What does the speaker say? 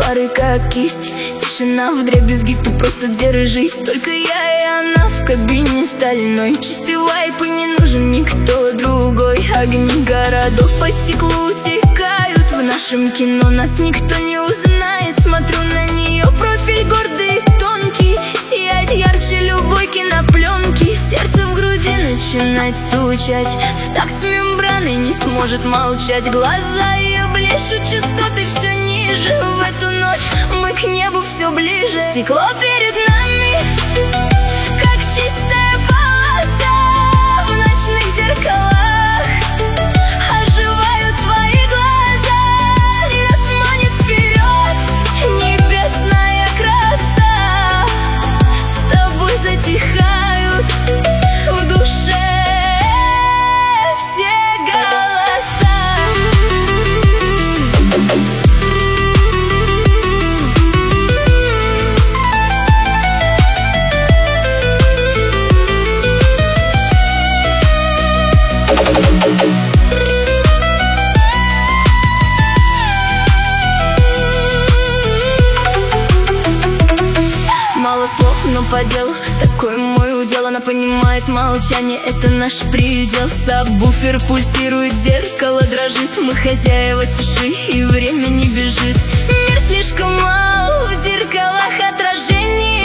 тротуары как кисть. Тишина вдребезги, ты просто держись. Только я и она в кабине стальной. Чистый вайп и не нужен никто другой. Огни городов по стеклу утекают. В нашем кино нас никто не узнает. Смотрю на нее, профиль гордый и тонкий, сияет ярче любой кинопленки. Сердце в груди начинает стучать, в такт с мембраной не сможет молчать. Глаза ее блещут, частоты все ниже. В эту ночь мы к небу все ближе. Стекло перед нами, как чистая полоса в ночных зеркалах. Оживают твои глаза, нас манит вперед небесная краса. С тобой затихают в душе все голоса. Мало слов, но по делу, такой мой удел. Она понимает молчание, это наш предел. Сабвуфер пульсирует, зеркало дрожит. Мы хозяева тиши, и время не бежит. Мир слишком мал, в зеркалах отражений.